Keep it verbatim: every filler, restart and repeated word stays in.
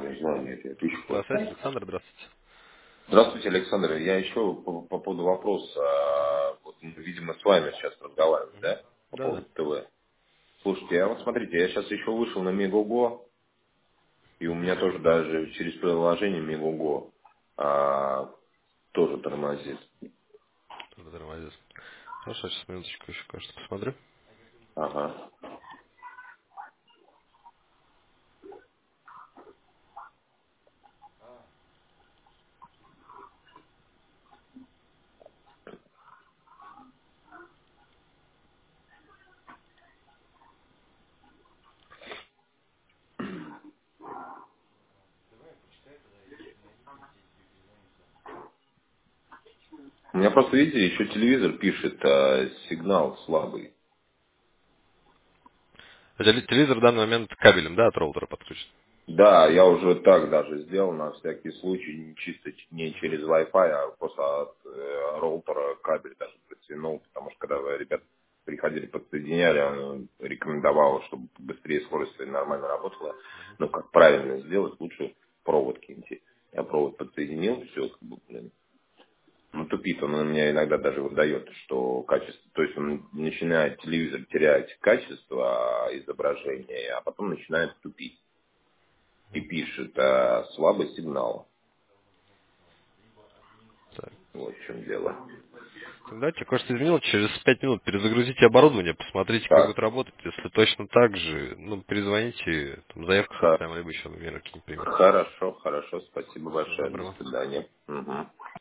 Не знаю, нет, я На пишу. связи Александр, здравствуйте. Здравствуйте, Александр. Я еще по, по поводу вопроса. а, Вот, мы, видимо, с вами сейчас разговариваем, да? По Да, да. поводу ТВ. Слушайте, а вот смотрите, я сейчас еще вышел на Мегого, и у меня тоже даже через приложение Мегого а, тоже тормозит. Тоже тормозит. Хорошо, сейчас минуточку еще кое-что посмотрю. Ага. У меня просто, видите, еще телевизор пишет, а, сигнал слабый. А теле- Телевизор в данный момент кабелем, да, от роутера подключен? Да, я уже так даже сделал на всякий случай, не чисто ч- не через Wi-Fi, а просто от э, роутера кабель даже протянул, потому что когда ребят приходили, подсоединяли, он рекомендовал, чтобы быстрее скорость нормально работала. Но как правильно сделать, лучше провод киньте. Я провод подсоединил, все, как бы, блин. Ну, тупит, он у меня иногда даже выдает, что качество, то есть он начинает телевизор терять качество изображения, а потом начинает тупить и пишет а, слабый сигнал. Так. Вот в чем дело. Давайте кое-что изменил. Через пять минут перезагрузите оборудование, посмотрите, как будет Так, работать. Если точно так же, ну, перезвоните, там, заявку х- составим, либо еще, например, какие-нибудь примеры. хорошо, хорошо, спасибо Всего большое, до доброго. свидания. Мгм.